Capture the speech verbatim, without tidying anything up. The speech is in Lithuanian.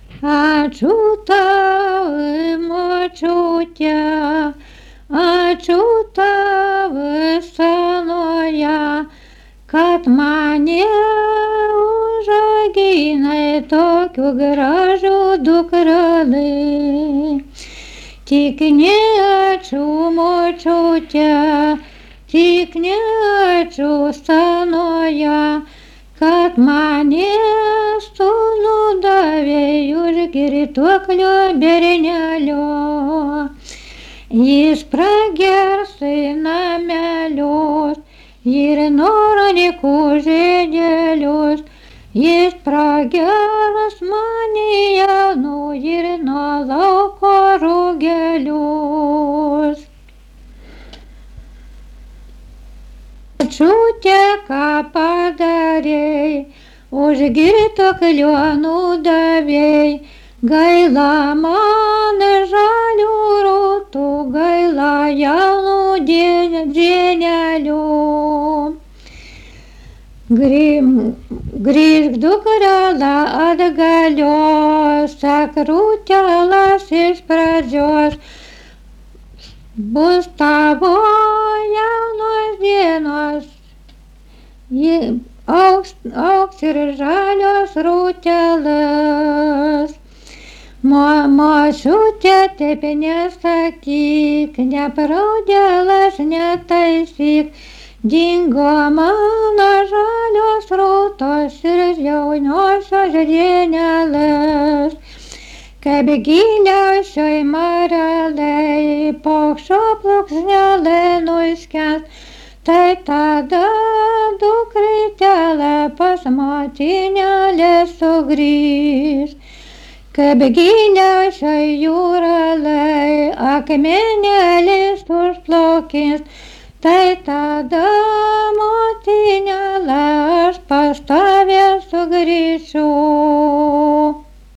Ačiū tau, močiute, ačiū tau senoje, kad mane užauginai tokiu gražų dukrelį. Tik ne ačiū močiute, tik ne ačiū senoje, kad mane sūnų davei už girtuoklio bernelio. Jis pragers į namelius ir noranikų žiedelius. Jis pragers mane jaunų ir nuo lauko rugelius. Močiute, ką padarei, už girtuoklio nudavei, gaila man žalių rūtų, gaila jaunų dienelių. Grįžk dukrela atgalios, sakrūtelas iš pradžios, bus tavo jaunos dienos, auks, auks ir žalios rūtelas. Mo, močiute, taip nesakyk, nepraudėlas netaisyk, dingo mano žalios rūtos ir jauniosios dienelės. Kaip giliausioj marelėj paukščio plunksnelė nuskęs, tai tada dukrytelė pas motinėlę sugrįš. Kaip giliausioj jūrelėj akmenėlis užplaukins, tai tada motinėlė aš pas tave sugrįšiu.